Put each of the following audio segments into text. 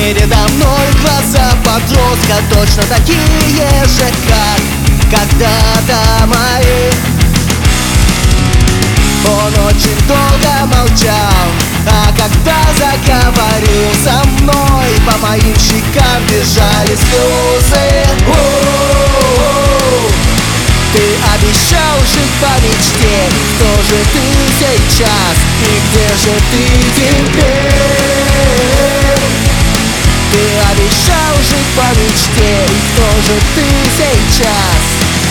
Передо мной глаза подростка, точно такие же, как когда-то мои. Он очень долго молчал, а когда заговорил со мной, по моим щекам бежали слезы. Ты обещал жить по мечте, кто же ты сейчас и где же ты теперь? Ты обещал жить по мечте, и кто же ты сейчас?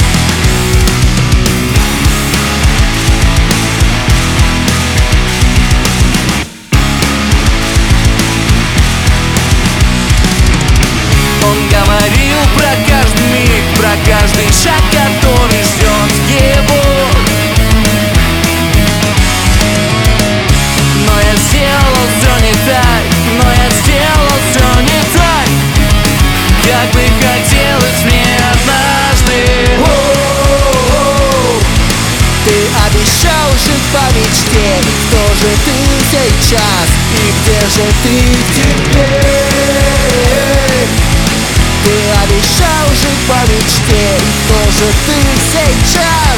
Он говорил про каждый миг, про каждый шаг, который ждет его. Но я сделал все не так, но я сделал все не так, как бы хотелось мне однажды. Ты обещал жить по мечте, кто же ты сейчас и где же ты теперь? Ты обещал жить по мечте, и кто же ты сейчас?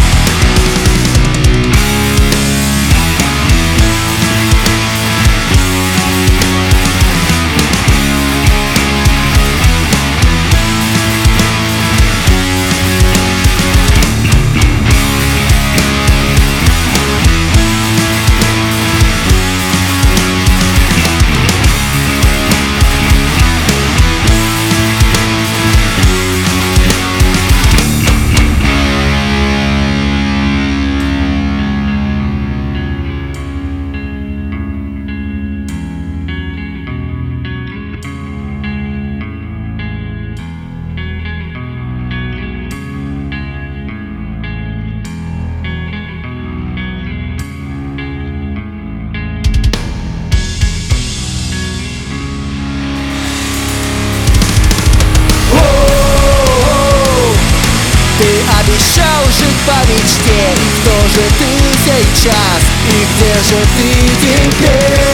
Ты обещал жить по мечте, кто же ты сейчас и где же ты теперь?